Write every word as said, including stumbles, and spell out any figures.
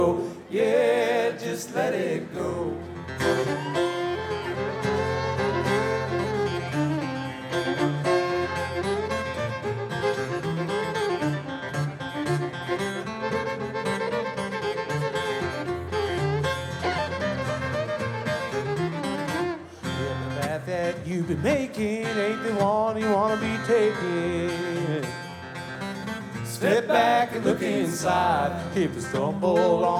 Yeah, just let it go. That you've been making ain't the one you want to be taking. Step back and look inside. If you stumble on